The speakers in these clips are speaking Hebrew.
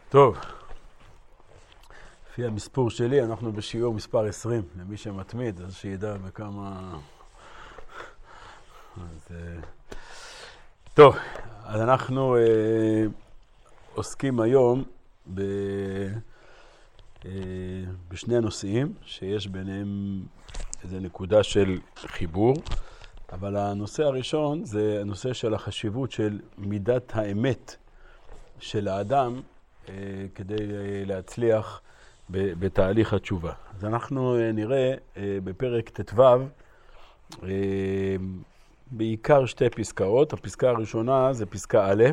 טוב, לפי המספור שלי אנחנו בשיעור מספר 20, למי שמתמיד, אז שידע בכמה... טוב, אז אנחנו עוסקים היום בשני נושאים שיש ביניהם איזו נקודה של חיבור, אבל הנושא הראשון זה הנושא של החשיבות של מידת האמת של האדם כדי להצליח בתהליך התשובה. אז אנחנו נראה בפרק ט"ו בעיקר שתי פסקאות. הפסקה הראשונה זה פסקה א',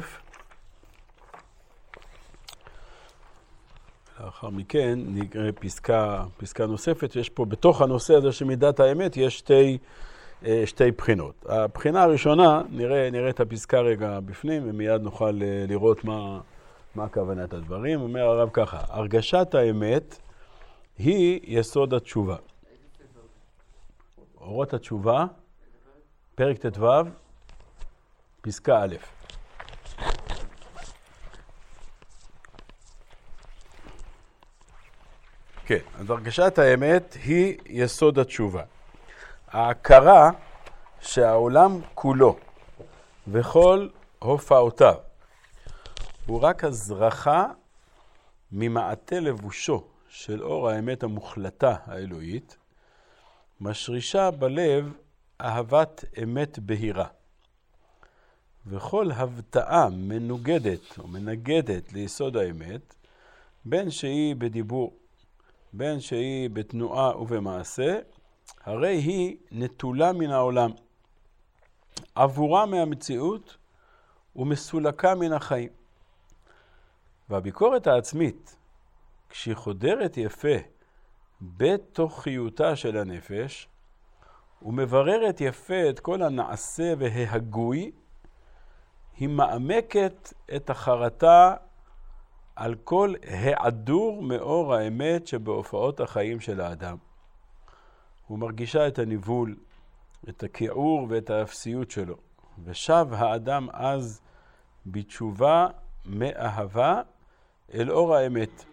לאחר מכן נקרא פסקה נוספת. יש פה בתוך הנושא הזה של מידת האמת יש שתי בחינות. הבחינה הראשונה, נראה את הפסקה רגע בפנים ומיד נוכל לראות מה כוונת הדברים. אומר הרב ככה: הרגשת האמת היא יסוד התשובה. אורות התשובה, פרק ט"ו, פסקה א'. כן, אז הרגשת האמת היא יסוד התשובה. ההכרה שהעולם כולו וכל הופעותיו הוא רק הזרחה ממעטה לבושו של אור האמת המוחלטה האלוהית, משרישה בלב אהבת אמת בהירה. וכל הבטאה מנוגדת או מנגדת ליסוד האמת, בין שהיא בדיבור, בין שהיא בתנועה ובמעשה, הרי היא נטולה מן העולם, עבורה מהמציאות ומסולקה מן החיים. והביקורת העצמית, כשהיא חודרת יפה בתוכיותה של הנפש, ומבררת יפה את כל הנעשה וההגוי, היא מעמקת את החרטה על כל העדור מאור האמת שבהופעות החיים של האדם. הוא מרגישה את הניבול, את הכיעור ואת האפסיות שלו. ושב האדם אז בתשובה מאהבה אל אור האמת.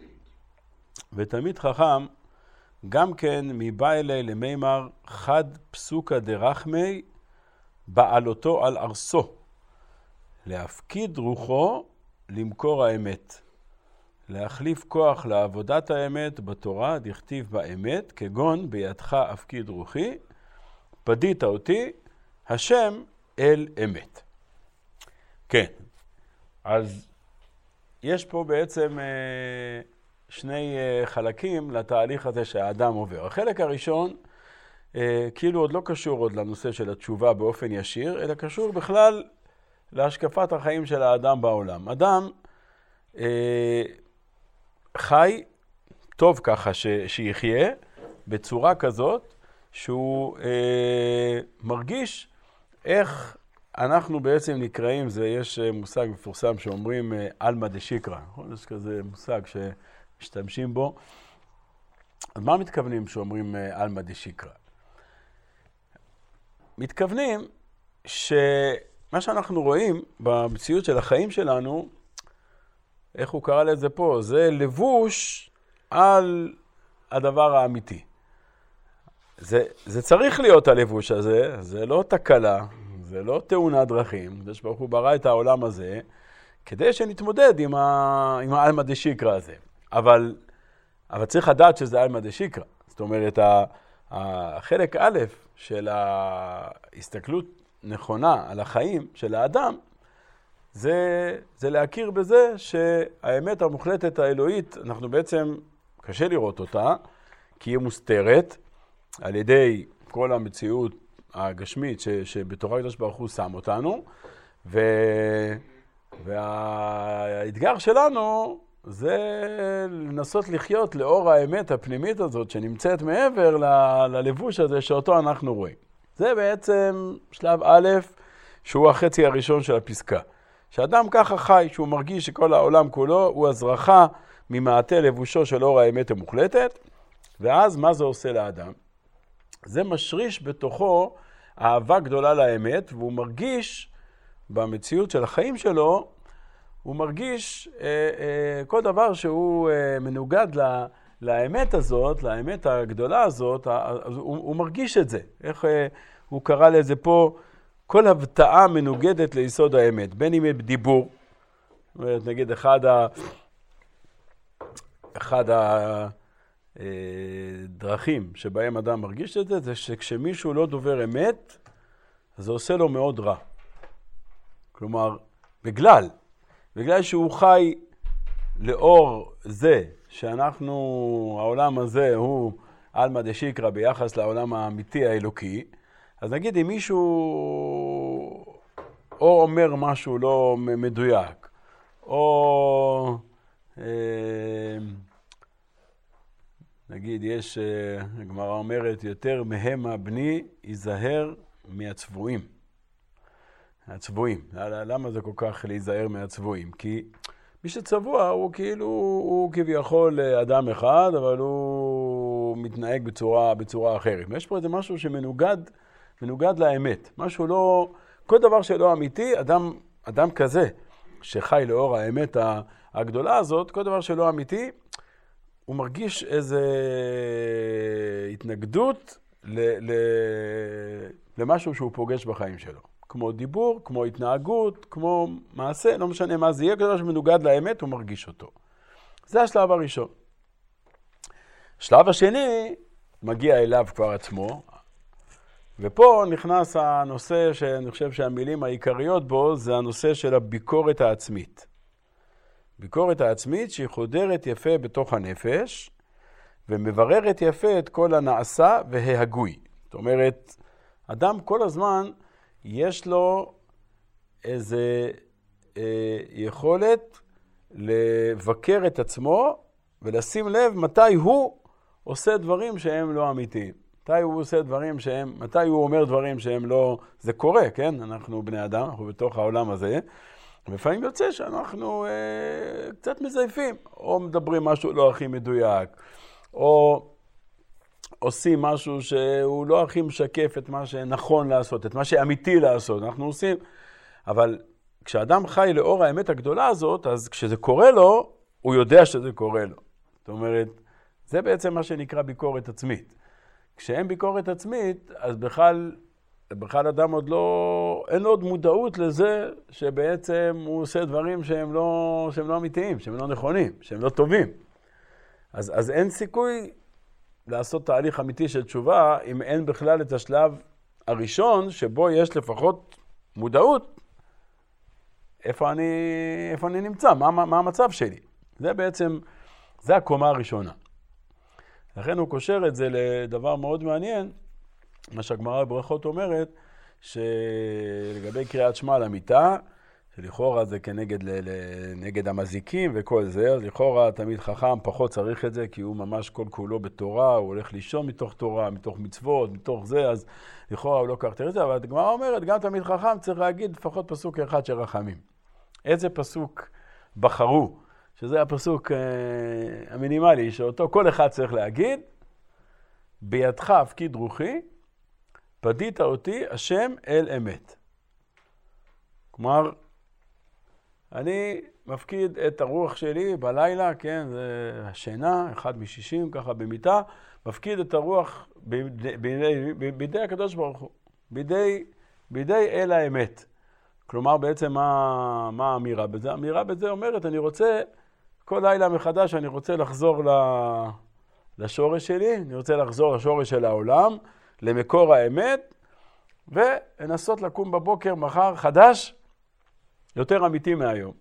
ותמיד חכם, גם כן מבא אלי למימר חד פסוקה דרחמי בעלותו על ארסו, להפקיד רוחו למקור האמת, להחליף כוח לעבודת האמת בתורה, דכתיב באמת, כגון בידך אפקיד רוחי, פדית אותי, השם אל אמת. כן, אז יש פה בעצם שני חלקים לתהליך הזה שהאדם עובר. החלק הראשון, כאילו עוד לא קשור עוד לנושא של התשובה באופן ישיר, אלא קשור בכלל להשקפת החיים של האדם בעולם. אדם חי טוב ככה שיחיה בצורה כזאת שהוא מרגיש איך אנחנו בעצם נקראים, יש מושג מפורסם שאומרים אלמא דשיקרא, יש כזה מושג שמשתמשים בו. אז מה מתכוונים שאומרים אלמא דשיקרא? מתכוונים שמה שאנחנו רואים במציאות של החיים שלנו, איך הוא קרא לזה פה, זה לבוש על הדבר האמיתי. זה צריך להיות הלבוש הזה, זה לא תקלה, זה לא תאונת דרכים, זה שברוך הוא ברא את העולם הזה, כדי שנתמודד עם האלמא דשיקרא הזה. אבל צריך לדעת שזה אלמא דשיקרא. זאת אומרת, החלק א' של ההסתכלות נכונה על החיים של האדם, זה להכיר בזה שהאמת המוחלטת האלוהית, אנחנו בעצם קשה לראות אותה, כי היא מוסתרת על ידי כל המציאות הגשמית שבתורה הקדוש ברוך הוא שם אותנו, והאתגר שלנו זה לנסות לחיות לאור האמת הפנימית הזאת שנמצאת מעבר ללבוש הזה שאותו אנחנו רואים. זה בעצם שלב א', שהוא החצי הראשון של הפסקה. שאדם ככה חי, שהוא מרגיש שכל העולם כולו הוא הזרחה ממעטה לבושו של אור האמת המוחלטת, ואז מה זה עושה לאדם? זה משריש בתוכו אהבה גדולה לאמת, והוא מרגיש במציאות של החיים שלו הוא מרגיש כל דבר שהוא מנוגד לאמת הזאת, לאמת הגדולה הזאת, הוא מרגיש את זה. איך הוא קרא לזה פה? כל הבטאה מנוגדת ליסוד האמת, בין אם בדיבור, נגיד אחד הדרכים שבהם אדם מרגיש את זה, זה שכשמישהו לא דובר אמת, אז זה עושה לו מאוד רע. כלומר, בגלל שהוא חי לאור זה, שאנחנו, העולם הזה הוא אלמא דשיקרא ביחס לעולם האמיתי האלוקי, אז נגיד אם מישהו או אומר משהו לא מדויק, או נגיד יש, הגמרא אומרת, יותר מהם הבני ייזהר מהצבועים. הצבועים. למה זה כל כך להיזהר מהצבועים? כי מי שצבוע הוא כאילו, הוא כביכול אדם אחד, אבל הוא מתנהג בצורה אחרת. ויש פה איזה משהו שמנוגד לאמת. משהו לא, כל דבר שלא אמיתי, אדם כזה שחי לאור האמת הגדולה הזאת, כל דבר שלא אמיתי, הוא מרגיש איזו התנגדות למשהו שהוא פוגש בחיים שלו. כמו דיבור, כמו התנהגות, כמו מעשה, לא משנה מה זה יהיה, כל דבר שמנוגד לאמת, הוא מרגיש אותו. זה השלב הראשון. השלב השני מגיע אליו כבר עצמו, ופה נכנס הנושא שאני חושב שהמילים העיקריות בו, זה הנושא של הביקורת העצמית. ביקורת העצמית שהיא חודרת יפה בתוך הנפש, ומבררת יפה את כל הנעשה וההגוי. זאת אומרת, אדם כל הזמן יש לו איזה יכולת לבקר את עצמו, ולשים לב מתי הוא עושה דברים שהם לא אמיתיים. מתי הוא עושה דברים מתי הוא אומר דברים שהם לא, זה קורה, כן? אנחנו בני אדם, אנחנו בתוך העולם הזה. לפעמים יוצא שאנחנו קצת מזייפים, או מדברים משהו לא הכי מדויק, או עושים משהו שהוא לא הכי משקף את מה שנכון לעשות, את מה שאמיתי לעשות, אנחנו עושים. אבל כשאדם חי לאור האמת הגדולה הזאת, אז כשזה קורה לו, הוא יודע שזה קורה לו. זאת אומרת, זה בעצם מה שנקרא ביקורת עצמית. כשאין ביקורת עצמית, אז בכלל אדם עוד לא, אין עוד מודעות לזה שבעצם הוא עושה דברים שהם לא אמיתיים, שהם לא נכונים, שהם לא טובים. אז אין סיכוי לעשות תהליך אמיתי של תשובה, אם אין בכלל את השלב הראשון, שבו יש לפחות מודעות, איפה אני נמצא, מה המצב שלי. זה בעצם, זה הקומה הראשונה. לכן הוא קושר את זה לדבר מאוד מעניין, מה שהגמרא בברכות אומרת, שלגבי קריאת שמע למיטה, שלכאורה זה נגד המזיקים וכל זה, אז לכאורה תמיד חכם פחות צריך את זה, כי הוא ממש כל כולו בתורה, הוא הולך לישון מתוך תורה, מתוך מצוות, מתוך זה, אז לכאורה הוא לא כך תראה את זה, אבל הגמרא אומרת, גם תמיד חכם צריך להגיד לפחות פסוק אחד של רחמים. איזה פסוק בחרו, שזה הפסוק המינימלי, שאותו כל אחד צריך להגיד, בידך הפקיד רוחי, פדית אותי השם אל אמת. כלומר, אני מפקיד את הרוח שלי בלילה, כן, זה השינה, 1 מ-60, ככה במיטה, מפקיד את הרוח בידי הקדוש ברוך הוא, בידי אל האמת. כלומר, בעצם מה האמירה בזה? האמירה בזה אומרת, אני רוצה, כל לילה מחדש, אני רוצה לחזור לשורש שלי, אני רוצה לחזור לשורש של העולם, למקור האמת, ולנסות לקום בבוקר מחר חדש, יותר אמיתי מהיום.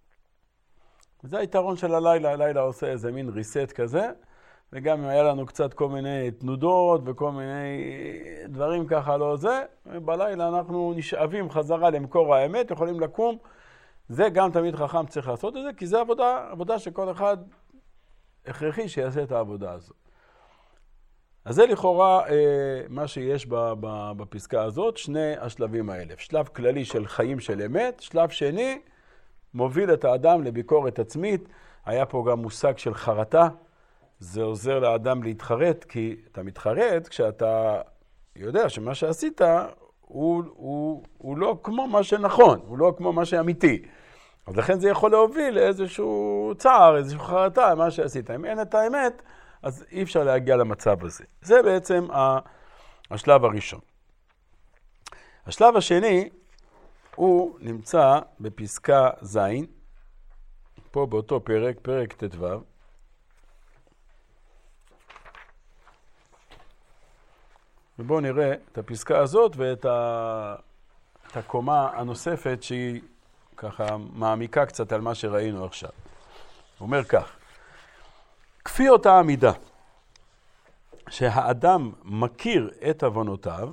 זה היתרון של הלילה, הלילה עושה איזה מין ריסט כזה, וגם אם היה לנו קצת כל מיני תנודות וכל מיני דברים ככה לא זה, בלילה אנחנו נשאבים חזרה למקור האמת, יכולים לקום, זה גם תמיד חכם צריך לעשות את זה, כי זה עבודה שכל אחד הכרחי שיעשה את העבודה הזאת. אז זה לכאורה מה שיש בפסקה הזאת, שני השלבים האלה. שלב כללי של חיים של אמת, שלב שני מוביל את האדם לביקורת עצמית. היה פה גם מושג של חרטה, זה עוזר לאדם להתחרט, כי אתה מתחרט כשאתה יודע שמה שעשית הוא לא כמו מה שנכון, הוא לא כמו מה שאמיתי. אז לכן זה יכול להוביל לאיזשהו צער, איזשהו חרטה, מה שעשית. אם אין את האמת, אז אי אפשר להגיע למצב הזה. זה בעצם השלב הראשון. השלב השני, הוא נמצא בפסקה ז', פה באותו פרק, פרק ט"ו. ובואו נראה את הפסקה הזאת ואת הקומה הנוספת שהיא ככה מעמיקה קצת על מה שראינו עכשיו. הוא אומר כך, כפי אותה עמידה שהאדם מכיר את עוונותיו,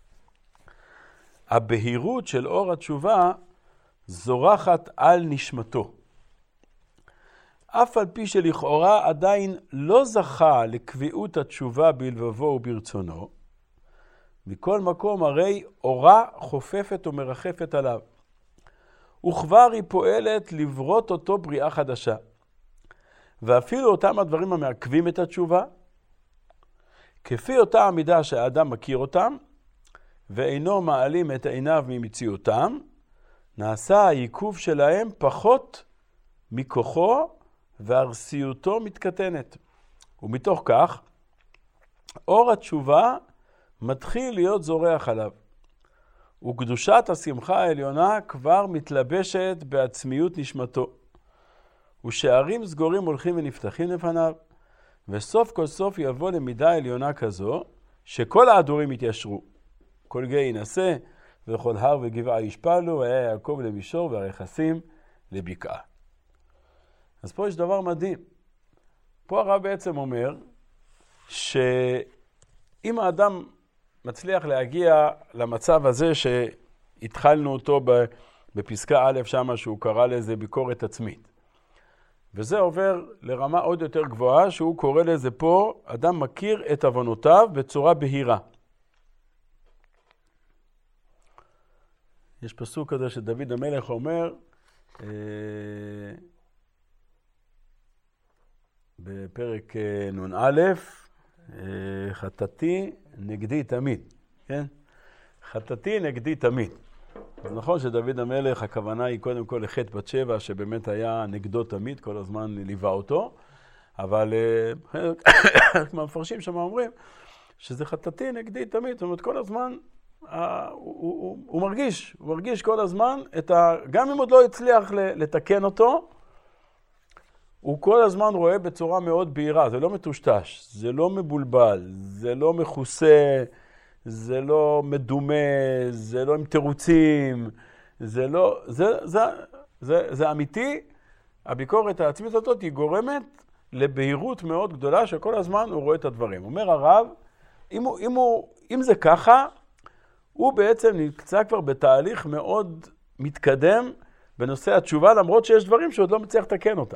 הבהירות של אור התשובה זורחת על נשמתו. אף על פי שלכאורה עדיין לא זכה לקביעות התשובה בלבבו וברצונו, מכל מקום הרי אורה חופפת ומרחפת עליו, וכבר היא פועלת לברות אותו בריאה חדשה. ואפילו אותם הדברים המעכבים את התשובה, כפי אותה עמידה שהאדם מכיר אותם, ואינו מעלים את עיניו ממציאותם, נעשה העיכוב שלהם פחות מכוחו, והרסיותו מתקטנת. ומתוך כך, אור התשובה מתחיל להיות זורח עליו. וקדושת השמחה העליונה כבר מתלבשת בעצמיות נשמתו. ושערים סגורים הולכים ונפתחים לפניו, וסוף כל סוף יבוא למידה עליונה כזו, שכל ההדורים יתיישרו. כל גיא ינסה, וכל הר וגבעה ישפלו, והיה יעקב למישור והרכסים לבקעה. אז פה יש דבר מדהים. פה הרב בעצם אומר, שאם האדם מצליח להגיע למצב הזה שהתחלנו אותו בפסקה א' שמה שהוא קרא לזה ביקורת עצמית. וזה עובר לרמה עוד יותר גבוהה שהוא קורא לזה פה, אדם מכיר את עוונותיו בצורה בהירה. יש פסוק כזה שדוד המלך אומר, בפרק נ"א, חטאתי נגדי תמיד, כן? חטאתי נגדי תמיד. אז נכון שדוד המלך, הכוונה היא קודם כל לחטא בת שבע, שבאמת היה נגדו תמיד, כל הזמן ליווה אותו, אבל מהמפרשים שם אומרים, שזה חטאתי נגדי תמיד, זאת אומרת כל הזמן, הוא מרגיש כל הזמן, גם אם עוד לא הצליח לתקן אותו, הוא כל הזמן רואה בצורה מאוד בהירה, זה לא מטושטש, זה לא מבולבל, זה לא מכוסה, זה לא מדומה, זה לא עם תירוצים, זה לא, זה אמיתי. הביקורת העצמית הזאת היא גורמת לבהירות מאוד גדולה שכל הזמן הוא רואה את הדברים. אומר הרב, אם זה ככה, הוא בעצם נמצא כבר בתהליך מאוד מתקדם בנושא התשובה, למרות שיש דברים שעוד לא מצליח לתקן אותם.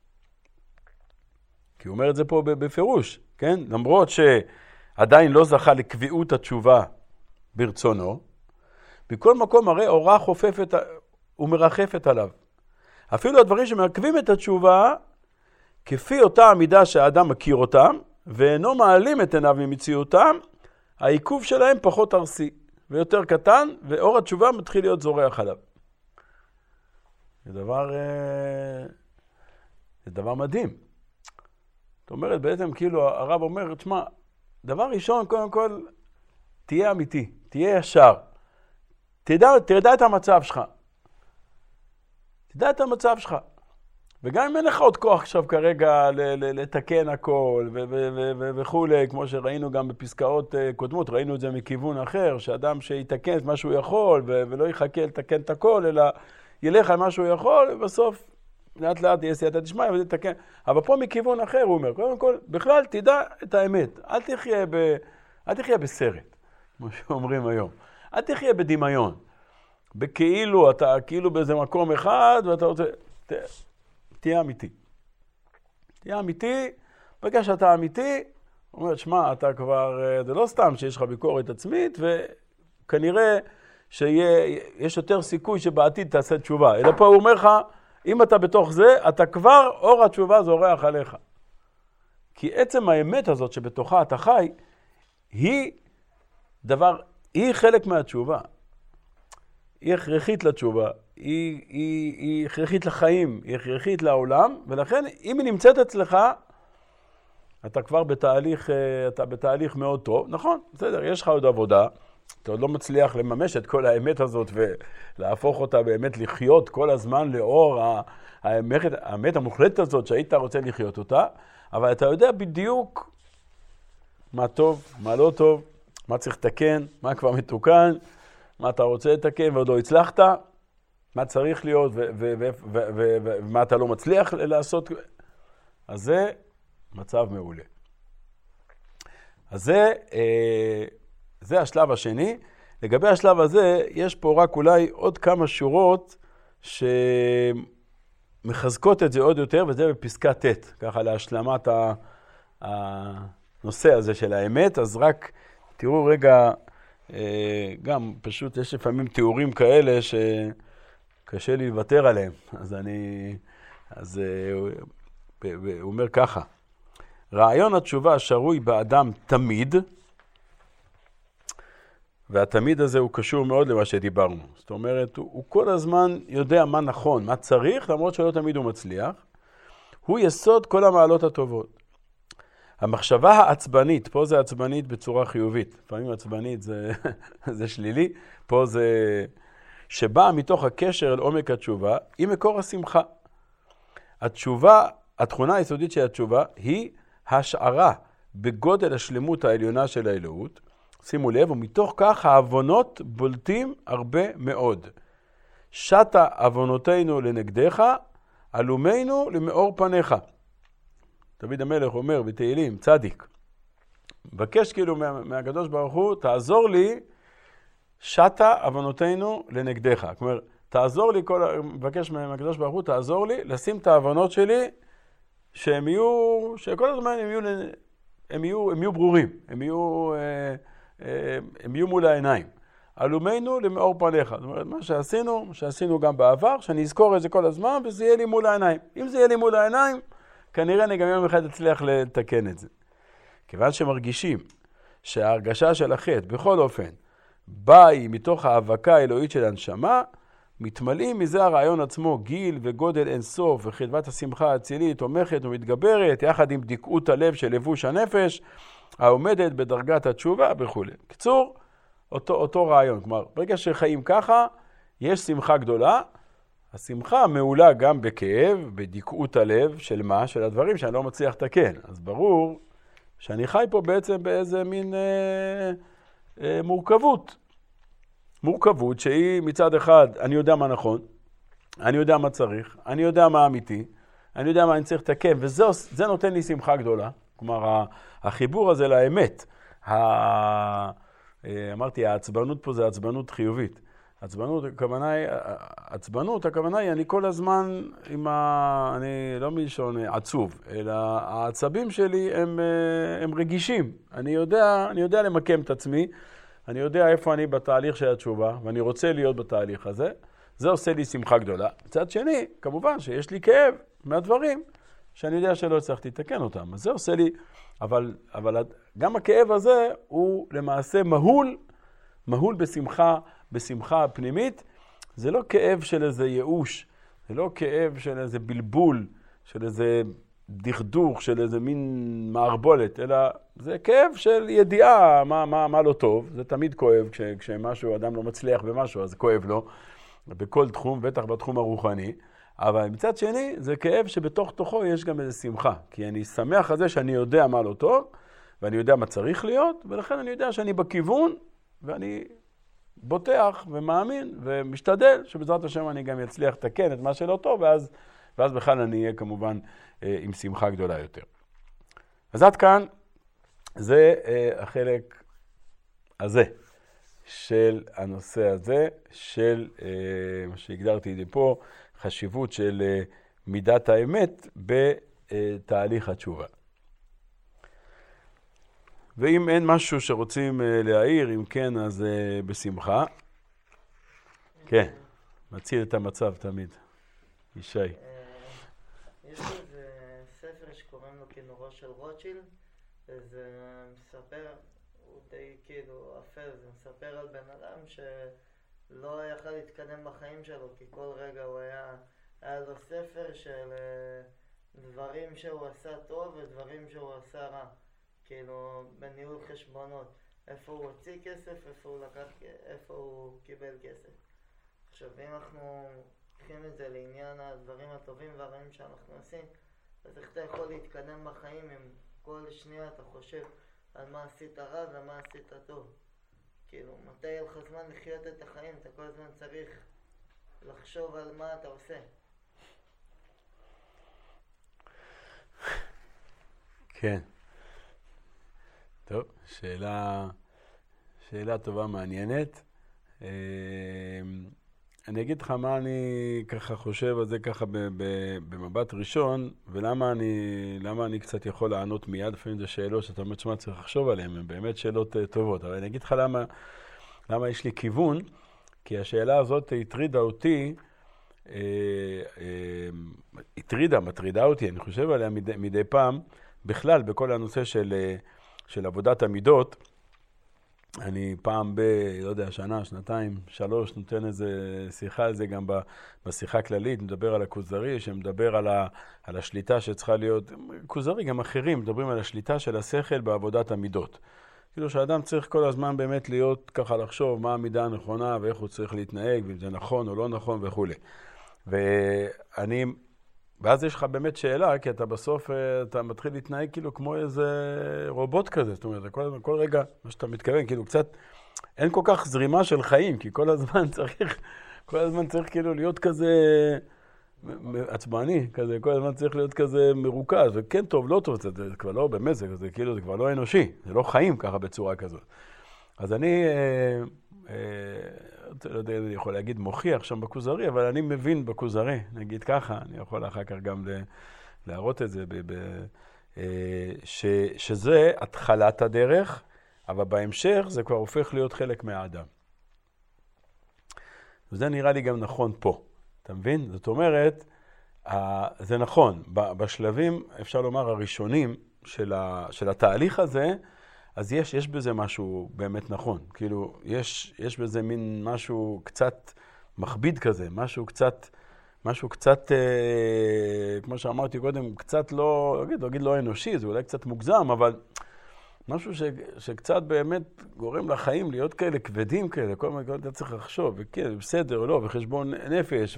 כי הוא אומר את זה פה בפירוש, כן? למרות שעדיין לא זכה לקביעות התשובה ברצונו, בכל מקום הרי אורה חופפת ומרחפת עליו. אפילו הדברים שמעכבים את התשובה, כפי אותה עמידה שהאדם מכיר אותם, ואינו מעלים את עיניו ממציאותם, העיכוב שלהם פחות ארסי ויותר קטן, ואור התשובה מתחיל להיות זורח עליו. זה דבר מדהים. זאת אומרת, בעצם כאילו הרב אומר, תשמע, דבר ראשון, קודם כל, תהיה אמיתי, תהיה ישר. תדע את המצב שלך. תדע את המצב שלך. וגם אם אין לך עוד כוח עכשיו כרגע לתקן הכל וכו', כמו שראינו גם בפסקאות קודמות, ראינו את זה מכיוון אחר, שאדם שיתקן את מה שהוא יכול ולא יחכה לתקן את הכל, אלא ילך על מה שהוא יכול, ובסוף לאט לאט יהיה סייעתא דשמיא וזה יתקן. אבל פה מכיוון אחר הוא אומר, קודם כל, בכלל תדע את האמת, אל תחיה בסרט, כמו שאומרים היום. אל תחיה בדמיון. בכאילו, אתה כאילו באיזה מקום אחד, ואתה רוצה, תהיה אמיתי. תהיה אמיתי, בגלל שאתה אמיתי, הוא אומר, שמע, אתה כבר, זה לא סתם שיש לך ביקורת עצמית, וכנראה שיש יותר סיכוי שבעתיד תעשה תשובה. אלא פה הוא אומר לך, אם אתה בתוך זה, אתה כבר אור התשובה זורח עליך. כי עצם האמת הזאת שבתוכה אתה חי, היא חלק מהתשובה. היא הכרחית לתשובה, היא הכרחית לחיים, היא הכרחית לעולם, ולכן אם היא נמצאת אצלך, אתה כבר בתהליך מאוד טוב. נכון, בסדר, יש לך עוד עבודה, אתה עוד לא מצליח לממש את כל האמת הזאת ולהפוך אותה באמת לחיות כל הזמן לאור האמת המוחלטת הזאת שהיית רוצה לחיות אותה, אבל אתה יודע בדיוק מה טוב, מה לא טוב, מה צריך לתקן, מה כבר מתוקן, מה אתה רוצה לתקן ועוד לא הצלחת, מה צריך להיות ומה אתה לא מצליח לעשות. אז זה מצב מעולה. אז זה השלב השני. לגבי השלב הזה, יש פה רק אולי עוד כמה שורות שמחזקות את זה עוד יותר, וזה בפסקה ט', ככה להשלמת הנושא הזה של האמת. אז רק תראו רגע, גם פשוט יש לפעמים תיאורים כאלה שקשה לי לוותר עליהם. אז הוא אומר ככה, רעיון התשובה שרוי באדם תמיד, והתמיד הזה הוא קשור מאוד למה שדיברנו. זאת אומרת, הוא כל הזמן יודע מה נכון, מה צריך, למרות שלא תמיד הוא מצליח. הוא יסוד כל המעלות הטובות. המחשבה העצבנית, פה זה עצבנית בצורה חיובית. לפעמים עצבנית זה שלילי, פה זה שבאה מתוך הקשר אל עומק התשובה, היא מקור השמחה. התכונה היסודית של התשובה היא השערה בגודל השלמות העליונה של האלוהות. שימו לב, ומתוך כך העוונות בולטים הרבה מאוד. שתה עוונותינו לנגדך, עלומנו למאור פניך. דוד המלך אומר בתהילים, צדיק, מבקש כאילו מהקדוש ברוך הוא, תעזור לי, שתה עוונותינו לנגדך. כלומר, תעזור לי, מבקש מהקדוש ברוך הוא, תעזור לי, לשים את העוונות שלי, שכל הזמן הם יהיו ברורים, הם יהיו מול העיניים. עלומנו למאור פניך. זאת אומרת, מה שעשינו גם בעבר, שאני אזכור את זה כל הזמן, וזה יהיה לי מול העיניים. אם זה יהיה לי מול העיניים, כנראה אני גם יום אחד אצליח לתקן את זה. כיוון שמרגישים שההרגשה של החטא, בכל אופן, באה מתוך ההאבקה האלוהית של הנשמה, מתמלאים מזה הרעיון עצמו גיל וגודל אינסוף, וחדוות השמחה האצילית תומכת ומתגברת, יחד עם דקעות הלב של לבוש הנפש, העומדת בדרגת התשובה וכו'. קצור, אותו רעיון. כלומר, ברגע שחיים ככה, יש שמחה גדולה. השמחה מעולה גם בכאב, בדקעות הלב של מה? של הדברים שאני לא מצליח לתקן. אז ברור שאני חי פה בעצם באיזה מין מורכבות. מורכבות שהיא מצד אחד, אני יודע מה נכון, אני יודע מה צריך, אני יודע מה אמיתי, אני יודע מה אני צריך לתקן, וזה נותן לי שמחה גדולה. כלומר, החיבור הזה לאמת, אמרתי, העצבנות פה זה עצבנות חיובית. הכוונה היא, אני כל הזמן אני לא מלשון עצוב, אלא העצבים שלי הם רגישים. אני יודע למקם את עצמי, אני יודע איפה אני בתהליך של התשובה, ואני רוצה להיות בתהליך הזה. זה עושה לי שמחה גדולה. מצד שני, כמובן שיש לי כאב מהדברים שאני יודע שלא הצלחתי לתקן אותם. אז זה עושה לי, אבל גם הכאב הזה הוא למעשה מהול בשמחה פנימית. זה לא כאב של איזה ייאוש, זה לא כאב של איזה בלבול, של איזה דכדוך, של איזה מין מערבולת, אלא זה כאב של ידיעה מה לא טוב. זה תמיד כואב כשמשהו, אדם לא מצליח במשהו, אז זה כואב לו, בכל תחום, בטח בתחום הרוחני. אבל מצד שני, זה כאב שבתוך תוכו יש גם איזו שמחה. כי אני שמח על זה שאני יודע מה לא טוב, ואני יודע מה צריך להיות, ולכן אני יודע שאני בכיוון, ואני בוטח ומאמין ומשתדל, שבעזרת השם אני גם אצליח לתקן את מה שלא טוב, ואז בכלל אני אהיה כמובן עם שמחה גדולה יותר. אז עד כאן, זה החלק הזה של הנושא הזה, של מה שהגדרתי לי פה, חשיבות של מידת האמת בתהליך התשובה. ואם אין משהו שרוצים להעיר, אם כן, אז בשמחה. כן, מציל את המצב תמיד. ישי. יש איזה ספר שקוראים לו כינורו של רוטשילד, וזה מספר, הוא די כאילו אפל, זה מספר על בן אדם לא יכל להתקדם בחיים שלו, כי כל רגע הוא היה לו ספר של דברים שהוא עשה טוב ודברים שהוא עשה רע. כאילו, בניהול חשבונות. איפה הוא הוציא כסף, איפה הוא קיבל כסף. עכשיו, אם אנחנו לוקחים את זה לעניין הדברים הטובים והרעים שאנחנו עושים, אז איך אתה יכול להתקדם בחיים אם כל שנייה אתה חושב על מה עשית רע ומה עשית טוב? כאילו, מתי יהיה לך זמן לחיות את החיים? אתה כל הזמן צריך לחשוב על מה אתה עושה. כן. טוב, שאלה טובה, מעניינת. אני אגיד לך מה אני ככה חושב על זה ככה במבט ראשון, ולמה אני קצת יכול לענות מיד. לפעמים זה שאלות שאתה באמת שמה צריך לחשוב עליהן, הן באמת שאלות טובות. אבל אני אגיד לך למה יש לי כיוון, כי השאלה הזאת הטרידה אותי, מטרידה אותי, אני חושב עליה מדי פעם, בכלל בכל הנושא של עבודת המידות. אני פעם לא יודע, שנה, שנתיים, 3, נותן איזה שיחה על זה גם בשיחה כללית, מדבר על הכוזרי, שמדבר על השליטה שצריכה להיות, כוזרי גם אחרים, מדברים על השליטה של השכל בעבודת המידות. כאילו שהאדם צריך כל הזמן באמת להיות ככה לחשוב מה המידה הנכונה ואיך הוא צריך להתנהג, ואם זה נכון או לא נכון וכו'. ואז יש לך באמת שאלה, כי אתה בסוף, אתה מתחיל להתנהג כאילו כמו איזה רובוט כזה. זאת אומרת, כל רגע, מה שאתה מתכוון, כאילו קצת, אין כל כך זרימה של חיים, כי כל הזמן צריך כאילו להיות כזה עצבני, כזה, כל הזמן צריך להיות כזה מרוכז, וכן טוב, לא טוב, זה כבר לא, באמת, זה כאילו, זה כבר לא אנושי, זה לא חיים ככה בצורה כזאת. אז אני, לא יודע אם אני יכול להגיד מוכיח שם בכוזרי, אבל אני מבין בכוזרי, נגיד ככה, אני יכול אחר כך גם להראות את זה, שזה התחלת הדרך, אבל בהמשך זה כבר הופך להיות חלק מהאדם. וזה נראה לי גם נכון פה, אתה מבין? זאת אומרת, זה נכון, בשלבים, אפשר לומר, הראשונים של התהליך הזה, אז יש בזה משהו באמת נכון. כאילו, יש בזה מין משהו קצת מכביד כזה, משהו קצת, כמו שאמרתי קודם, קצת לא אגיד לא אנושי, זה אולי קצת מוגזם, אבל משהו שקצת באמת גורם לחיים להיות כאלה כבדים כאלה, כל הזמן אתה צריך לחשוב, וכן, בסדר או לא, וחשבון נפש,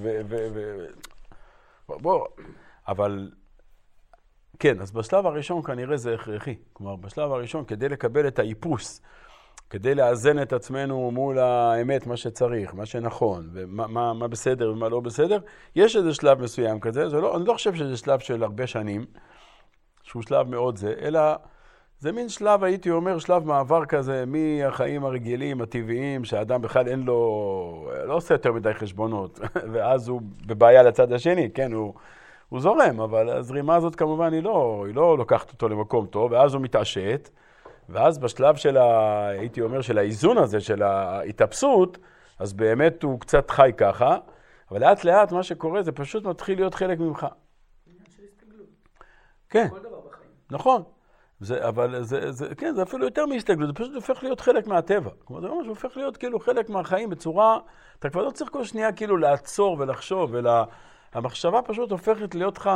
בוא, אבל כן, אז בשלב הראשון כנראה זה הכרחי. כלומר, בשלב הראשון, כדי לקבל את האיפוס, כדי לאזן את עצמנו מול האמת, מה שצריך, מה שנכון, ומה בסדר ומה לא בסדר, יש איזה שלב מסוים כזה, אני לא חושב שזה שלב של הרבה שנים, שהוא שלב מאוד זה, אלא זה מין שלב, הייתי אומר, שלב מעבר כזה, מהחיים הרגילים, הטבעיים, שהאדם בכלל אין לו, לא עושה יותר מדי חשבונות, ואז הוא בבעיה לצד השני, כן, הוא זורם, אבל הזרימה הזאת כמובן היא לא לוקחת אותו למקום טוב, ואז הוא מתעשת, ואז בשלב הייתי אומר, של האיזון הזה, של ההתאפסות, אז באמת הוא קצת חי ככה, אבל לאט לאט מה שקורה זה פשוט מתחיל להיות חלק ממך. עניין של הסתגלות. כן. כל דבר בחיים. נכון. אבל כן, זה אפילו יותר מהסתגלות, זה פשוט הופך להיות חלק מהטבע. כלומר, זה ממש הופך להיות כאילו חלק מהחיים בצורה, אתה כבר לא צריך כל שנייה כאילו לעצור ולחשוב, המחשבה פשוט הופכת להיות לך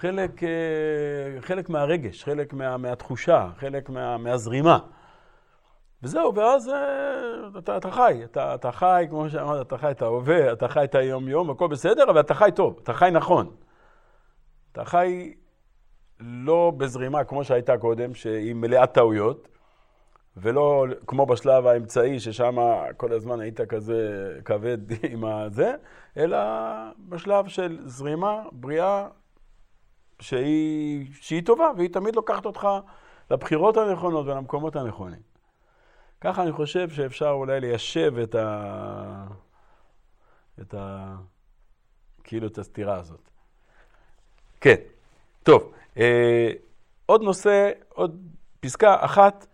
חלק מהרגש, חלק מהתחושה, חלק מהזרימה. וזהו, ואז אתה חי, כמו שאמרת, אתה חי את ההווה, אתה חי את היום-יום, הכל בסדר, אבל אתה חי טוב, אתה חי נכון. אתה חי לא בזרימה כמו שהייתה קודם, שהיא מלאה טעויות, ולא כמו בשלב האמצעי, ששם כל הזמן היית כזה כבד עם הזה, אלא בשלב של זרימה, בריאה, שהיא טובה, והיא תמיד לוקחת אותך לבחירות הנכונות ולמקומות הנכונים. ככה אני חושב שאפשר אולי ליישב כאילו את הסתירה הזאת. כן, טוב. עוד נושא, עוד פסקה אחת,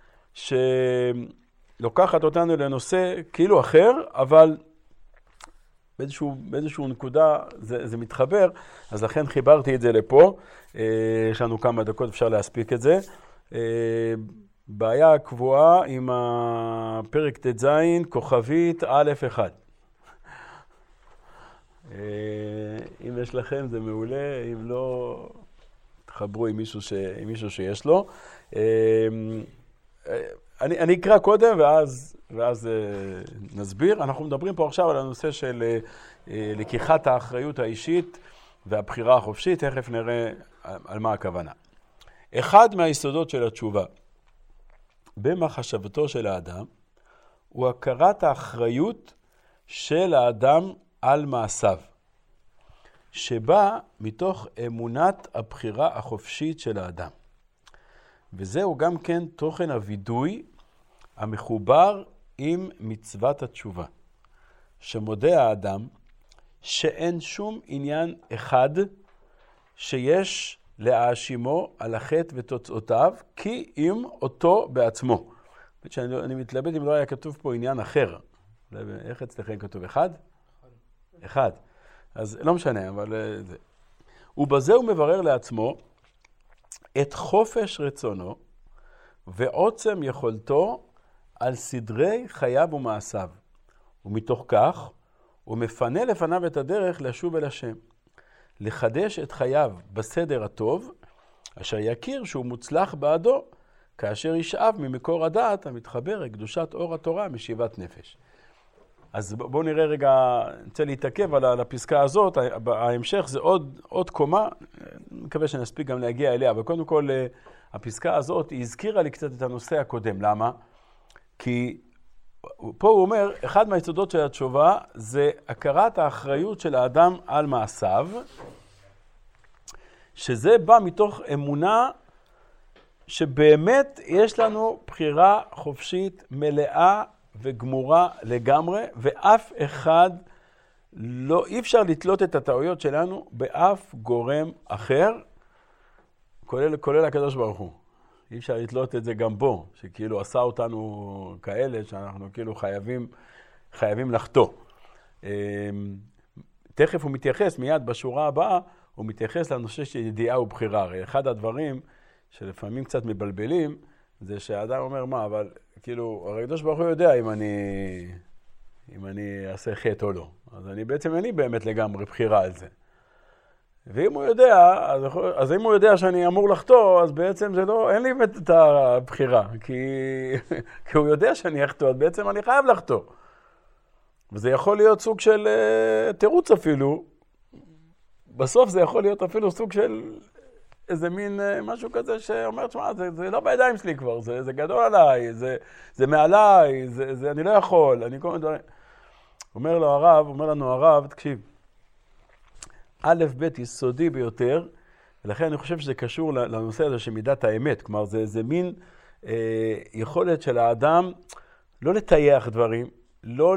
שלוקחת אותנו לנושא כאילו אחר, אבל באיזשהו נקודה זה מתחבר, אז לכן חיברתי את זה לפה. יש לנו כמה דקות, אפשר להספיק את זה. בעיה קבועה עם הפרק ט"ז, כוכבית א'1. יש לכם זה מעולה, אם לא, תחברו עם מישהו שיש לו. אני אקרא קודם ואז נסביר. אנחנו מדברים פה עכשיו על הנושא של לקיחת האחריות האישית והבחירה החופשית, תכף נראה על מה הכוונה. אחד מהיסודות של התשובה במחשבתו של האדם הוא הכרת האחריות של האדם על מעשיו, שבא מתוך אמונת הבחירה החופשית של האדם. וזהו גם כן תוכן הווידוי המחובר עם מצוות התשובה, שמודה האדם שאין שום עניין אחד שיש להאשימו על החטא ותוצאותיו, כי אם אותו בעצמו. אני מתלבט אם לא היה כתוב פה עניין אחר. איך אצלכם כתוב? אחד? אחד. אז לא משנה, אבל זה. ובזה הוא מברר לעצמו את חופש רצונו ועוצם יכולתו על סדרי חייו ומעשיו. ומתוך כך הוא מפנה לפניו את הדרך לשוב אל השם, לחדש את חייו בסדר הטוב, אשר יכיר שהוא מוצלח בעדו, כאשר ישאב ממקור הדעת המתחבר לקדושת אור התורה משיבת נפש. אז בואו נראה רגע, נצא להתעכב על הפסקה הזאת, ההמשך זה עוד קומה, מקווה שנספיק גם להגיע אליה, אבל קודם כל הפסקה הזאת היא הזכירה לי קצת את הנושא הקודם. למה? כי פה הוא אומר, אחד מהיסודות של התשובה זה הכרת האחריות של האדם על מעשיו, שזה בא מתוך אמונה שבאמת יש לנו בחירה חופשית מלאה וגמורה לגמרי, ואף אחד אי אפשר לתלות את הטעויות שלנו באף גורם אחר, כולל הקדוש ברוך הוא. אי אפשר לתלות את זה גם בו, שכאילו עשה אותנו כאלה שאנחנו כאילו חייבים לחטוא. תכף הוא מתייחס, מיד בשורה הבאה, הוא מתייחס לנושא של ידיעה ובחירה. הרי אחד הדברים שלפעמים קצת מבלבלים, זה שהאדם אומר מה, אבל כאילו, הרי הקדוש ברוך הוא יודע אם אני אעשה חטא או לא. אז בעצם אין לי באמת לגמרי בחירה על זה. ואם הוא יודע, אז אם הוא יודע שאני אמור לחטוא, אז בעצם זה לא, אין לי באמת את הבחירה. כי הוא יודע שאני אחטוא, אז בעצם אני חייב לחטוא. וזה יכול להיות סוג של תירוץ אפילו. בסוף זה יכול להיות אפילו סוג של איזה מין משהו כזה שאומר, תשמע, זה לא בידיים שלי כבר, זה גדול עליי, זה מעליי, אני לא יכול, אני כל מיני דברים. אומר לנו הרב, תקשיב, א' ב' יסודי ביותר, ולכן אני חושב שזה קשור לנושא הזה של מידת האמת, כלומר זה מין יכולת של האדם לא לטייח דברים, לא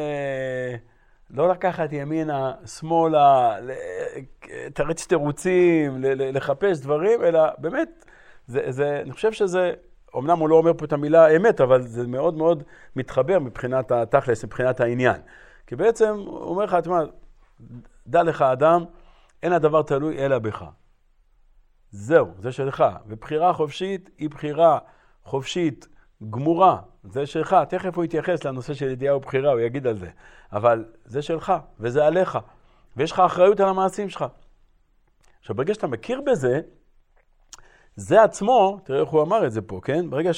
לקחת ימינה, שמאלה, תרץ תירוצים, לחפש דברים, אלא באמת, אני חושב שזה, אמנם הוא לא אומר פה את המילה אמת, אבל זה מאוד מאוד מתחבר מבחינת התכלס, מבחינת העניין. כי בעצם הוא אומר לך, תשמע, דע לך אדם, אין הדבר תלוי אלא בך. זהו, זה שלך. ובחירה חופשית היא בחירה חופשית גמורה, זה שלך. תכף הוא יתייחס לנושא של ידיעה ובחירה, הוא יגיד על זה. אבל זה שלך, וזה עליך. ויש לך אחריות על המעשים שלך. עכשיו, ברגע שאתה מכיר בזה, זה עצמו, תראה איך הוא אמר את זה פה, כן? ברגע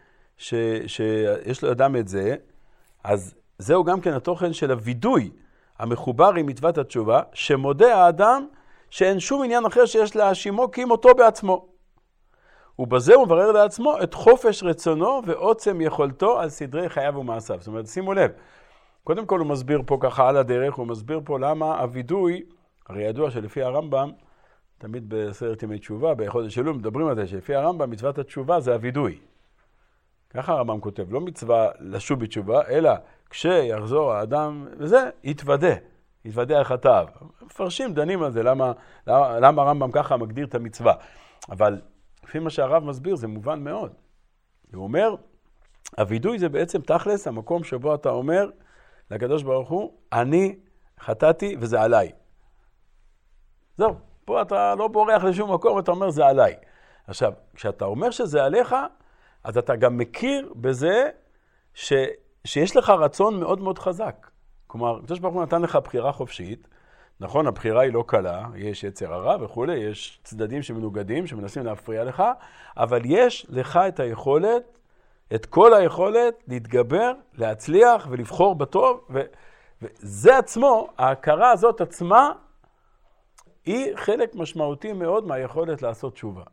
שיש לאדם את זה, אז זהו גם כן התוכן של הווידוי המחובר עם מצוות התשובה, שמודה האדם שאין שום עניין אחר שיש להאשימו כי אם אותו בעצמו. ובזה הוא מברר לעצמו את חופש רצונו ועוצם יכולתו על סדרי חייו ומעשיו. זאת אומרת, שימו לב, קודם כל הוא מסביר פה ככה על הדרך, הוא מסביר פה למה הווידוי, הרי ידוע שלפי הרמב"ם, תמיד בסרט ימי תשובה, בחודש אלול מדברים על זה, שלפי הרמב"ם מצוות התשובה זה הווידוי. ככה הרמב"ם כותב, לא מצווה לשוב בתשובה, אלא כשיחזור האדם, וזה יתוודה על חטאיו. מפרשים, דנים על זה, למה הרמב"ם ככה מגדיר את המצווה. אבל לפי מה שהרב מסביר זה מובן מאוד. הוא אומר, הווידוי זה בעצם תכלס המקום שבו אתה אומר לקדוש ברוך הוא, אני חטאתי וזה עליי. זהו, פה אתה לא בורח לשום מקום, אתה אומר זה עליי. עכשיו, כשאתה אומר שזה עליך, אז אתה גם מכיר בזה שיש לך רצון מאוד מאוד חזק. כלומר, הקדוש ברוך הוא נתן לך בחירה חופשית, נכון, הבחירה היא לא קלה, יש יצר הרע וכו', יש צדדים שמנוגדים, שמנסים להפריע לך, אבל יש לך את היכולת, את כל היכולת להתגבר, להצליח ולבחור בטוב, וזה עצמו, ההכרה הזאת עצמה, היא חלק משמעותי מאוד מהיכולת לעשות תשובה.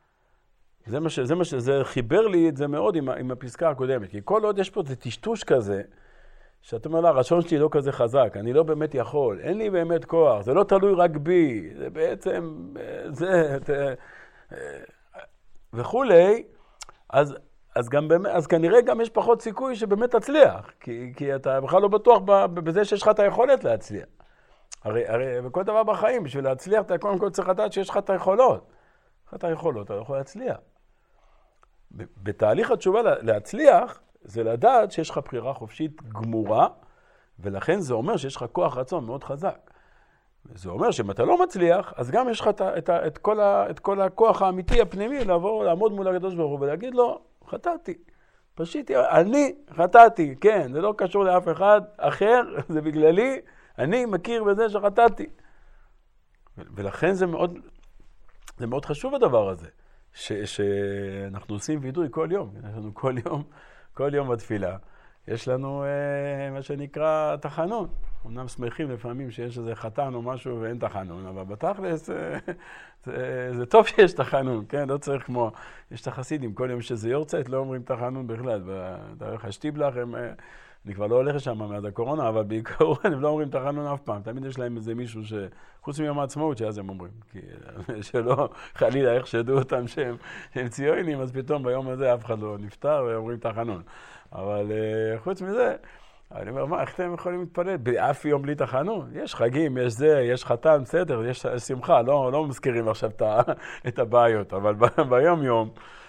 זה חיבר לי את זה מאוד עם הפסקה הקודמת, כי כל עוד יש פה זה טשטוש כזה, שאתה אומר לה, הרצון שלי לא כזה חזק, אני לא באמת יכול, אין לי באמת כוח, זה לא תלוי רק בי, זה בעצם, וכולי, אז כנראה גם יש פחות סיכוי שבאמת תצליח, כי אתה בכלל לא בטוח בזה שיש לך את היכולת להצליח. הרי בכל דבר בחיים, בשביל להצליח, אתה קודם כל צריך לדעת שיש לך את היכולות. אתה לא יכול להצליח. בתהליך התשובה להצליח, זה לדעת שיש לך בחירה חופשית גמורה, ולכן זה אומר שיש לך כוח רצון מאוד חזק. זה אומר שאם אתה לא מצליח, אז גם יש לך את כל הכוח האמיתי הפנימי, לעמוד מול הקדוש ברוך הוא ולהגיד לו, חטאתי. פשיט, אני חטאתי, כן, זה לא קשור לאף אחד אחר, זה בגללי, אני מכיר בזה שחטאתי. ולכן זה מאוד חשוב הדבר הזה, שאנחנו עושים וידוי כל יום, יש לנו כל יום בתפילה, יש לנו מה שנקרא תחנון. אמנם שמחים לפעמים שיש איזה חתן או משהו ואין תחנון, אבל בתכלס זה טוב שיש תחנון, כן? לא צריך כמו, יש את החסידים, כל יום שזה יורצייט לא אומרים תחנון בכלל, בתאריך השטיבלח אני כבר לא הולך לשם מאז הקורונה, אבל בעיקרון הם לא אומרים תחנון אף פעם. תמיד יש להם איזה מישהו חוץ מיום העצמאות שאז הם אומרים. כי שלא חלילה יחשדו אותם שהם ציונים, אז פתאום ביום הזה אף אחד לא נפטר ואומרים תחנון. אבל חוץ מזה, אני אומר, מה, איך אתם יכולים להתפלל? באף יום בלי תחנון? יש חגים, יש זה, יש חתן, בסדר, יש שמחה, לא מזכירים עכשיו את הבעיות, אבל ביום יום,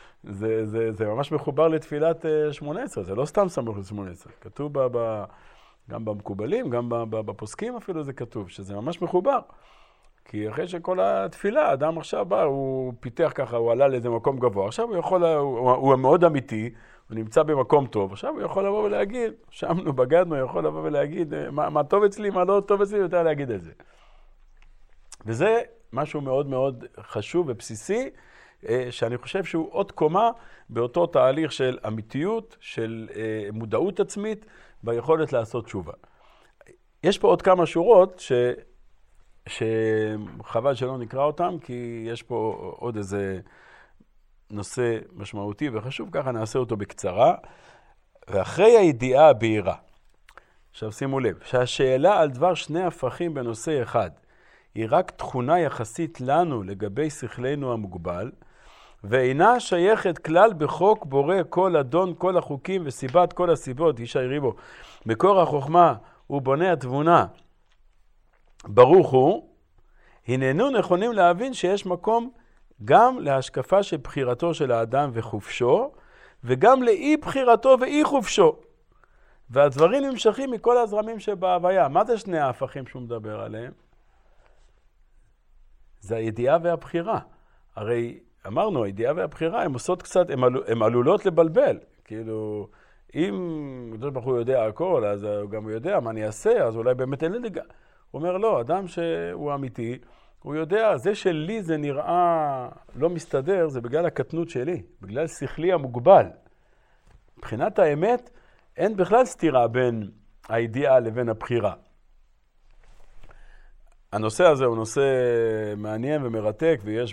זה ממש מחובר לתפילת 18, זה לא סתם סמוך ל-18. כתוב גם במקובלים, גם בפוסקים אפילו זה כתוב, שזה ממש מחובר. כי אחרי שכל התפילה, אדם עכשיו בא, הוא פיתח ככה, הוא עלה לאיזה מקום גבוה, עכשיו הוא יכול, הוא מאוד אמיתי, הוא נמצא במקום טוב, עכשיו הוא יכול לבוא ולהגיד, שמנו, בגדנו, יכול לבוא ולהגיד, מה טוב אצלי, מה לא טוב אצלי, יותר להגיד את זה. וזה משהו מאוד מאוד חשוב ובסיסי, שאני חושב שהוא עוד קומה באותו תהליך של אמיתיות, של מודעות עצמית, ביכולת לעשות תשובה. יש פה עוד כמה שורות שחבל שלא נקרא אותם, כי יש פה עוד איזה נושא משמעותי וחשוב, ככה נעשה אותו בקצרה. ואחרי הידיעה הבהירה, עכשיו שימו לב, שהשאלה על דבר שני הפכים בנושא אחד, היא רק תכונה יחסית לנו לגבי שכלנו המוגבל, ואינה שייכת כלל בחוק בורא כל אדון כל החוקים וסיבת כל הסיבות, ישי ריבו, מקור החוכמה ובונה התבונה, ברוך הוא, הננו נכונים להבין שיש מקום גם להשקפה של בחירתו של האדם וחופשו, וגם לאי בחירתו ואי חופשו. והדברים נמשכים מכל הזרמים שבהוויה. מה זה שני ההפכים שהוא מדבר עליהם? זה הידיעה והבחירה. הרי אמרנו, הידיעה והבחירה, הן עושות קצת, הן עלולות לבלבל. כאילו, אם הקדוש ברוך הוא יודע הכל, אז גם הוא יודע מה אני אעשה, אז אולי באמת אין לי... הוא אומר, לא, אדם שהוא אמיתי, הוא יודע, זה שלי זה נראה לא מסתדר, זה בגלל הקטנות שלי, בגלל שכלי המוגבל. מבחינת האמת, אין בכלל סתירה בין הידיעה לבין הבחירה. הנושא הזה הוא נושא מעניין ומרתק, ויש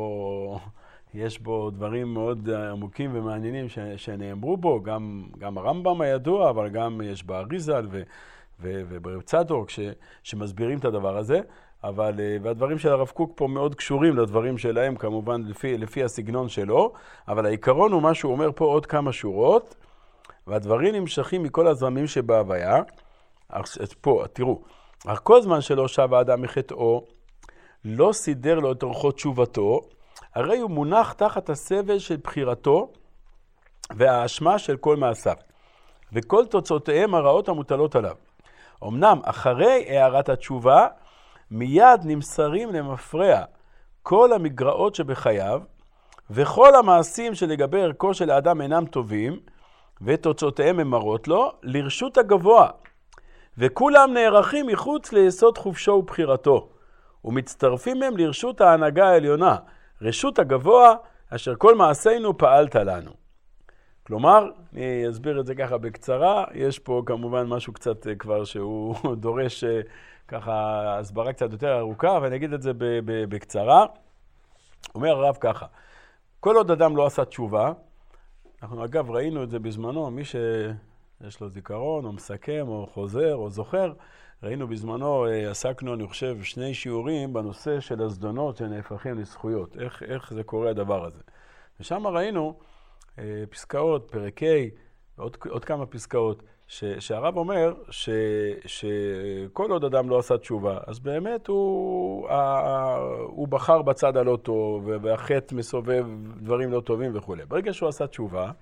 בו דברים מאוד עמוקים ומעניינים שנאמרו בו, גם הרמב"ם הידוע, אבל גם יש באריזל וברב צדוק שמסבירים את הדבר הזה, והדברים של הרב קוק פה מאוד קשורים לדברים שלהם, כמובן לפי הסגנון שלו, אבל העיקרון הוא מה שהוא אומר פה עוד כמה שורות, והדברים נמשכים מכל הזרמים שבהוויה. פה, תראו, אך כל זמן שלא שב האדם מחטאו, לא סידר לו את אורחות תשובתו, הרי הוא מונח תחת הסבל של בחירתו והאשמה של כל מעשיו, וכל תוצאותיהם הרעות המוטלות עליו. אמנם אחרי הערת התשובה, מיד נמסרים למפרע כל המגרעות שבחייו, וכל המעשים שלגבי ערכו של האדם אינם טובים, ותוצאותיהם הם מרות לו, לרשות הגבוה. וכולם נערכים מחוץ ליסוד חופשו ובחירתו, ומצטרפים הם לרשות ההנהגה העליונה, רשות הגבוה, אשר כל מעשינו פעלת לנו. כלומר, אני אסביר את זה ככה בקצרה, יש פה כמובן משהו קצת כבר שהוא דורש ככה הסברה קצת יותר ארוכה, ואני אגיד את זה בקצרה. אומר הרב ככה, כל עוד אדם לא עשה תשובה, אנחנו אגב ראינו את זה בזמנו, מי שיש לו זיכרון או מסכם או חוזר או זוכר, ראינו בזמנו, עסקנו אני חושב 2 שיעורים בנושא של הזדונות שנהפכים לזכויות, איך זה קורה הדבר הזה. ושם ראינו פסקאות, פרק ה' עוד כמה פסקאות, שהרב אומר שכל עוד אדם לא עשה תשובה, אז באמת הוא בחר בצד הלא טוב, והחטא מסובב דברים לא טובים וכו'. ברגע שהוא עשה תשובה,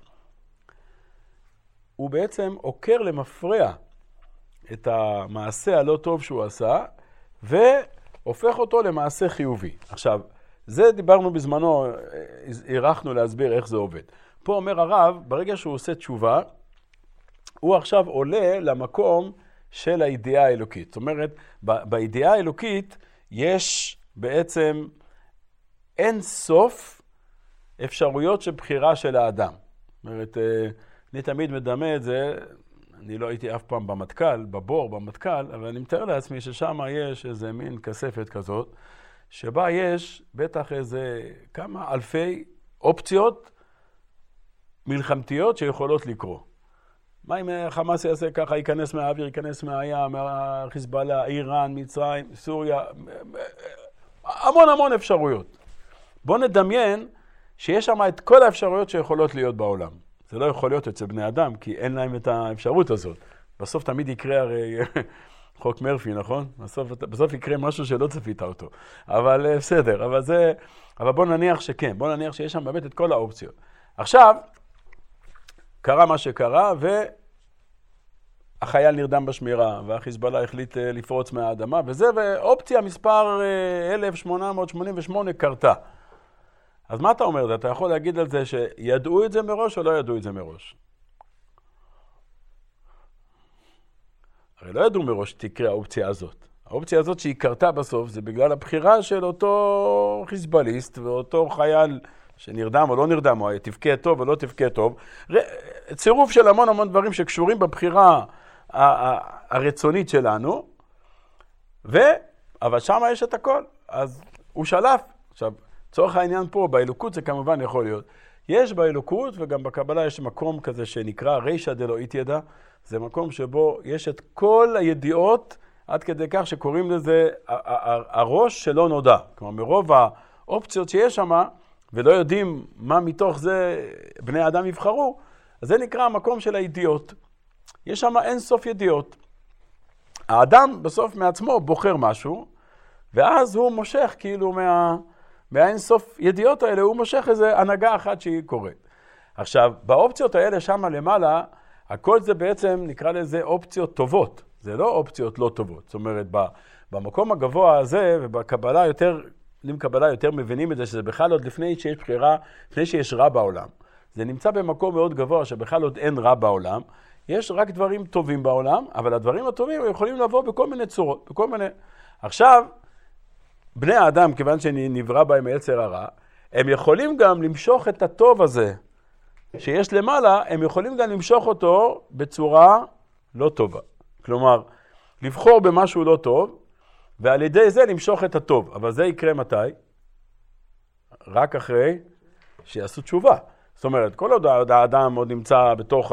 הוא בעצם עוקר למפרע את המעשה הלא טוב שהוא עשה, והופך אותו למעשה חיובי. עכשיו, זה דיברנו בזמנו, ערכנו להסביר איך זה עובד. פה אומר הרב, ברגע שהוא עושה תשובה, הוא עכשיו עולה למקום של הידיעה האלוקית. זאת אומרת, בידיעה האלוקית יש בעצם אין סוף אפשרויות של בחירה של האדם. זאת אומרת, אני תמיד מדמה את זה, אני לא הייתי אף פעם במטכ"ל, בבור במטכ"ל, אבל אני מתאר לעצמי ששם יש איזה מין כספת כזאת, שבה יש בטח איזה כמה אלפי אופציות מלחמתיות שיכולות לקרות. מה אם חמאס יעשה ככה, ייכנס מהאוויר, ייכנס מהים, מהחיזבאללה, איראן, מצרים, סוריה, המון אפשרויות. בוא נדמיין שיש שם את כל האפשרויות שיכולות להיות בעולם. זה לא יכול להיות אצל בני אדם, כי אין להם את האפשרות הזאת. בסוף תמיד יקרה הרי חוק מרפי, נכון? בסוף יקרה משהו שלא צפית אותו. אבל בסדר, אבל בוא נניח שכן, בוא נניח שיש שם באמת את כל האופציות. עכשיו, קרה מה שקרה, והחייל נרדם בשמירה, והחיזבאללה החליט לפרוץ מהאדמה, וזה, ואופציה מספר 1888 קרתה. אז מה אתה אומר? אתה יכול להגיד על זה שידעו את זה מראש או לא ידעו את זה מראש? הרי לא ידעו מראש שתקרה האופציה הזאת. האופציה הזאת שהיא קרתה בסוף, זה בגלל הבחירה של אותו חיזבאליסט, ואותו חייל שנרדם או לא נרדם, או תפקד טוב או לא תפקד טוב. צירוף של המון דברים שקשורים בבחירה הרצונית שלנו, אבל שם יש את הכל. אז הוא שלף. עכשיו, צורך העניין פה, באלוקות זה כמובן יכול להיות. יש באלוקות, וגם בקבלה יש מקום כזה שנקרא רישא דלא ידע. זה מקום שבו יש את כל הידיעות, עד כדי כך שקוראים לזה הראש שלא נודע. כלומר, מרוב האופציות שיש שם, ולא יודעים מה מתוך זה בני האדם יבחרו, אז זה נקרא המקום של הידיעות. יש שם אין סוף ידיעות. האדם בסוף מעצמו בוחר משהו, ואז הוא מושך כאילו מהאין סוף ידיעות האלה, הוא מושך איזה הנהגה אחת שהיא קורית. עכשיו, באופציות האלה שם למעלה, הכל זה בעצם נקרא לזה אופציות טובות. זה לא אופציות לא טובות. זאת אומרת, במקום הגבוה הזה, ובקבלה יותר מבינים את זה, שזה בכלל עוד לפני שיש בחירה, לפני שיש רע בעולם. זה נמצא במקום מאוד גבוה, שבכלל עוד אין רע בעולם. יש רק דברים טובים בעולם, אבל הדברים הטובים יכולים לבוא בכל מיני צורות, בכל מיני... עכשיו, בני האדם, כיוון שנברא בהם היצר הרע, הם יכולים גם למשוך את הטוב הזה שיש למעלה, הם יכולים גם למשוך אותו בצורה לא טובה. כלומר, לבחור במשהו לא טוב, ועל ידי זה למשוך את הטוב. אבל זה יקרה מתי? רק אחרי שיעשו תשובה. זאת אומרת, כל עוד האדם עוד נמצא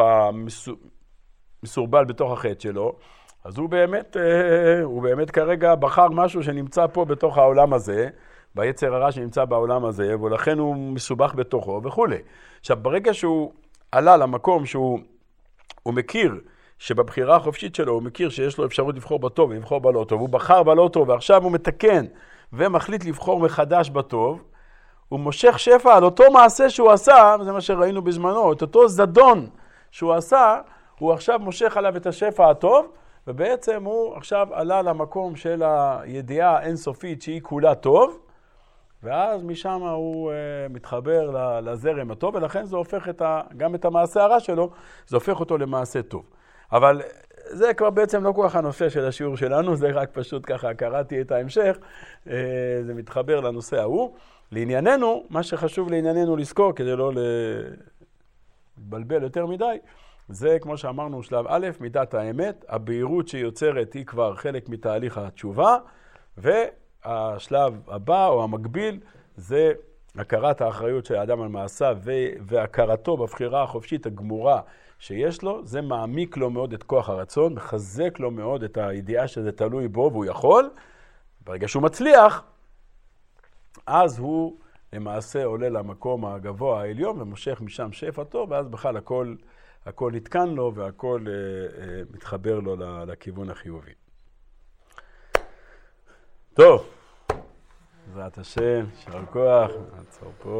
מסורבל בתוך החטא שלו, אז הוא באמת כרגע בחר משהו שנמצא פה בתוך העולם הזה, ביצר הרע שנמצא בעולם הזה, ולכן הוא מסובך בתוכו וכו'. עכשיו, ברגע שהוא עלה למקום שהוא מכיר שבבחירה החופשית שלו הוא מכיר שיש לו אפשרות לבחור בטוב ולבחור בלא טוב, הוא בחר בלא טוב ועכשיו הוא מתקן ומחליט לבחור מחדש בטוב, הוא מושך שפע על אותו מעשה שהוא עשה, וזה מה שראינו בזמנו, את אותו זדון שהוא עשה, הוא עכשיו מושך עליו את השפע הטוב, ובעצם הוא עכשיו עלה למקום של הידיעה האינסופית שהיא כולה טוב, ואז משם הוא מתחבר לזרם הטוב, ולכן זה הופך גם את המעשה הרע שלו, זה הופך אותו למעשה טוב. אבל זה כבר בעצם לא כל כך הנושא של השיעור שלנו, זה רק פשוט ככה קראתי את ההמשך, זה מתחבר לנושא ההוא. לענייננו, מה שחשוב לענייננו לזכור, כדי לא לבלבל יותר מדי, זה כמו שאמרנו שלב א', מידת האמת, הבהירות שיוצרת היא כבר חלק מתהליך התשובה, והשלב הבא או המקביל זה הכרת האחריות של האדם על מעשיו והכרתו בבחירה החופשית הגמורה שיש לו, זה מעמיק לו מאוד את כוח הרצון, מחזק לו מאוד את הידיעה שזה תלוי בו והוא יכול. ברגע שהוא מצליח, אז הוא למעשה עולה למקום הגבוה העליון ומושך משם שפעתו, ואז בכלל הכל נתקן לו והכל מתחבר לו לכיוון החיובי. טוב, בעזרת השם, יישר כוח, נעצור פה.